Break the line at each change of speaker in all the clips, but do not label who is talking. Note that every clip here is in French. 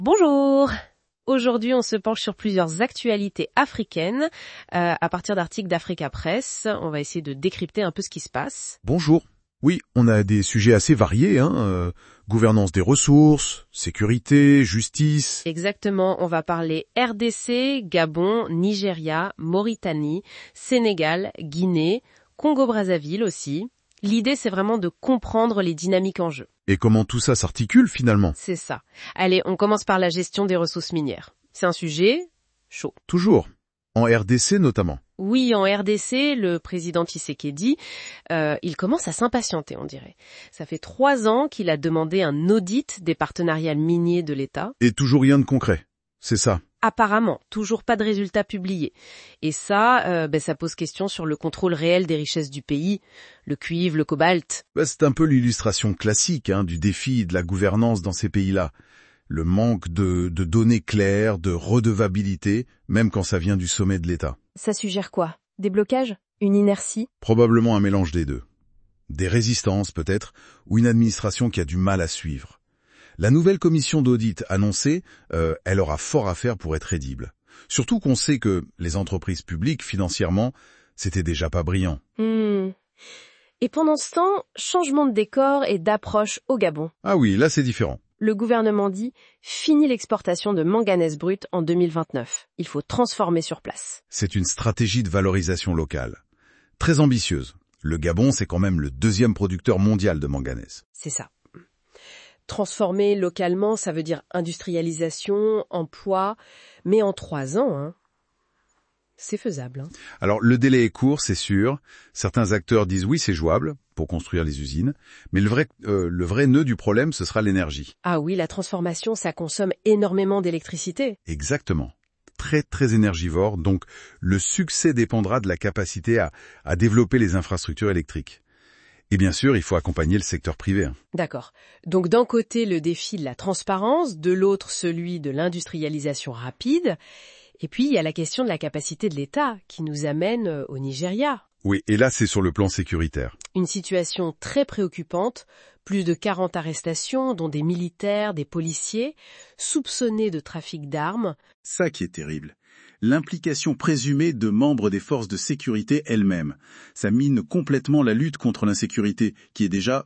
Bonjour! Aujourd'hui, on se penche sur plusieurs actualités africaines. À partir d'articles d'Africa Press, on va essayer de décrypter un peu ce qui se passe.
Bonjour. Oui, on a des sujets assez variés, gouvernance des ressources, sécurité, justice.
Exactement, on va parler RDC, Gabon, Nigeria, Mauritanie, Sénégal, Guinée, Congo-Brazzaville aussi. L'idée, c'est vraiment de comprendre les dynamiques en jeu.
Et comment tout ça s'articule finalement?
C'est ça. Allez, on commence par la gestion des ressources minières. C'est un sujet chaud.
Toujours. En RDC notamment.
Oui, en RDC, le président Tshisekedi, il commence à s'impatienter, on dirait. Ça fait 3 ans qu'il a demandé un audit des partenariats miniers de l'État.
Et toujours rien de concret. C'est ça.
Apparemment, toujours pas de résultats publiés. Et ça, ça pose question sur le contrôle réel des richesses du pays, le cuivre, le cobalt.
C'est un peu l'illustration classique du défi de la gouvernance dans ces pays-là. Le manque de données claires, de redevabilité, même quand ça vient du sommet de l'État.
Ça suggère quoi? Des blocages? Une inertie?
Probablement un mélange des deux. Des résistances peut-être, ou une administration qui a du mal à suivre. La nouvelle commission d'audit annoncée, elle aura fort à faire pour être crédible. Surtout qu'on sait que les entreprises publiques, financièrement, c'était déjà pas brillant.
Et pendant ce temps, changement de décor et d'approche au Gabon.
Ah oui, là c'est différent.
Le gouvernement dit « Fini l'exportation de manganèse brut en 2029. Il faut transformer sur place. »
C'est une stratégie de valorisation locale. Très ambitieuse. Le Gabon, c'est quand même le 2e producteur mondial de manganèse.
C'est ça. Transformer localement, ça veut dire industrialisation, emploi, mais en 3 ans, c'est faisable.
Alors, le délai est court, c'est sûr. Certains acteurs disent oui, c'est jouable pour construire les usines. Mais le vrai nœud du problème, ce sera l'énergie.
Ah oui, la transformation, ça consomme énormément d'électricité.
Exactement. Très, très énergivore. Donc, le succès dépendra de la capacité à développer les infrastructures électriques. Et bien sûr, il faut accompagner le secteur privé.
D'accord. Donc d'un côté, le défi de la transparence, de l'autre, celui de l'industrialisation rapide. Et puis, il y a la question de la capacité de l'État qui nous amène au Nigeria.
Oui, et là, c'est sur le plan sécuritaire.
Une situation très préoccupante. Plus de 40 arrestations, dont des militaires, des policiers, soupçonnés de trafic d'armes.
Ça qui est terrible. L'implication présumée de membres des forces de sécurité elles-mêmes. Ça mine complètement la lutte contre l'insécurité, qui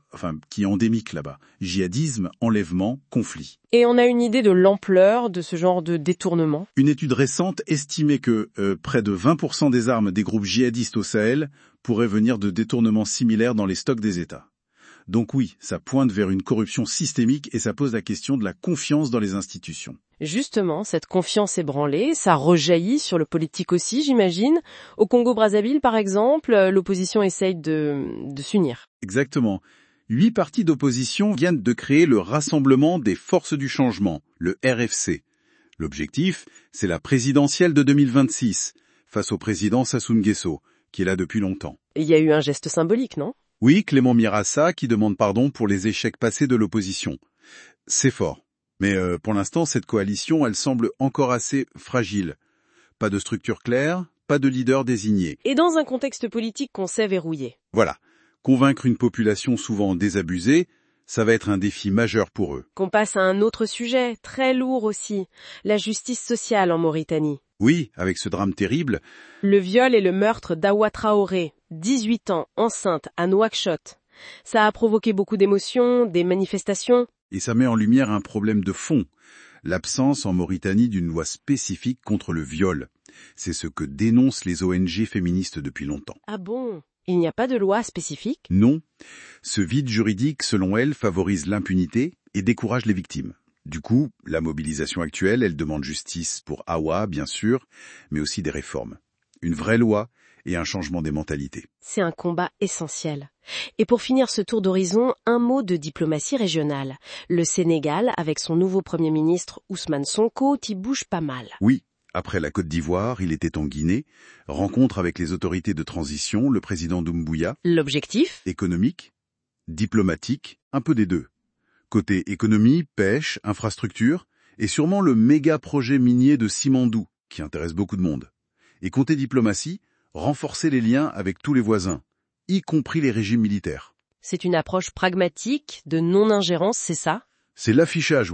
est endémique là-bas. Djihadisme, enlèvement, conflit.
Et on a une idée de l'ampleur de ce genre de détournement.
Une étude récente estimait que près de 20% des armes des groupes djihadistes au Sahel pourraient venir de détournements similaires dans les stocks des États. Donc oui, ça pointe vers une corruption systémique et ça pose la question de la confiance dans les institutions.
Justement, cette confiance ébranlée, ça rejaillit sur le politique aussi, j'imagine. Au Congo-Brazzaville, par exemple, l'opposition essaye de s'unir.
Exactement. 8 partis d'opposition viennent de créer le Rassemblement des Forces du Changement, le RFC. L'objectif, c'est la présidentielle de 2026, face au président Sassou Nguesso, qui est là depuis longtemps.
Il y a eu un geste symbolique, non ?
Oui, Clément Mirassa qui demande pardon pour les échecs passés de l'opposition. C'est fort. Mais pour l'instant, cette coalition, elle semble encore assez fragile. Pas de structure claire, pas de leader désigné.
Et dans un contexte politique qu'on sait verrouillé.
Voilà. Convaincre une population souvent désabusée, ça va être un défi majeur pour eux.
Qu'on passe à un autre sujet, très lourd aussi, la justice sociale en Mauritanie.
Oui, avec ce drame terrible.
Le viol et le meurtre d'Awa Traoré, 18 ans, enceinte, à Nouakchott. Ça a provoqué beaucoup d'émotions, des manifestations.
Et ça met en lumière un problème de fond. L'absence en Mauritanie d'une loi spécifique contre le viol. C'est ce que dénoncent les ONG féministes depuis longtemps.
Ah bon ? Il n'y a pas de loi spécifique ?
Non. Ce vide juridique, selon elles, favorise l'impunité et décourage les victimes. Du coup, la mobilisation actuelle, elle demande justice pour Awa, bien sûr, mais aussi des réformes. Une vraie loi et un changement des mentalités.
C'est un combat essentiel. Et pour finir ce tour d'horizon, un mot de diplomatie régionale. Le Sénégal, avec son nouveau Premier ministre Ousmane Sonko, y bouge pas mal.
Oui, après la Côte d'Ivoire, il était en Guinée, rencontre avec les autorités de transition, le président Doumbouya.
L'objectif ?
Économique, diplomatique, un peu des deux. Côté économie, pêche, infrastructure, et sûrement le méga projet minier de Simandou, qui intéresse beaucoup de monde. Et côté diplomatie, renforcer les liens avec tous les voisins, y compris les régimes militaires.
C'est une approche pragmatique, de non-ingérence, c'est ça ?
C'est l'affichage, oui.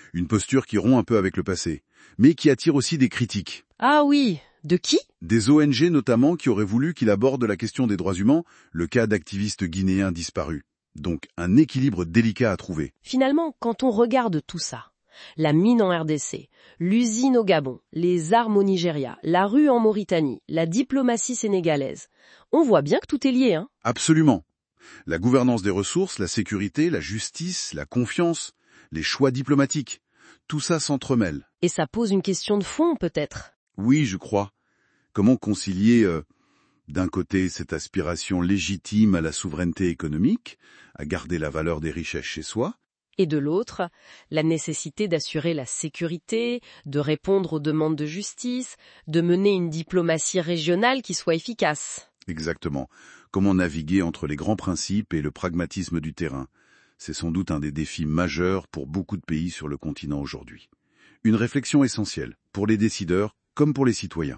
Une posture qui rompt un peu avec le passé, mais qui attire aussi des critiques.
Ah oui, de qui?
Des ONG notamment qui auraient voulu qu'il aborde la question des droits humains, le cas d'activistes guinéens disparus. Donc un équilibre délicat à trouver.
Finalement, quand on regarde tout ça, la mine en RDC, l'usine au Gabon, les armes au Nigeria, la rue en Mauritanie, la diplomatie sénégalaise, on voit bien que tout est lié, hein?
Absolument. La gouvernance des ressources, la sécurité, la justice, la confiance, les choix diplomatiques, tout ça s'entremêle.
Et ça pose une question de fond, peut-être.
Oui, je crois. Comment concilier, d'un côté, cette aspiration légitime à la souveraineté économique, à garder la valeur des richesses chez soi,
Et de l'autre, la nécessité d'assurer la sécurité, de répondre aux demandes de justice, de mener une diplomatie régionale qui soit efficace.
exactement. Comment naviguer entre les grands principes et le pragmatisme du terrain. C'est sans doute un des défis majeurs pour beaucoup de pays sur le continent aujourd'hui. Une réflexion essentielle, pour les décideurs comme pour les citoyens.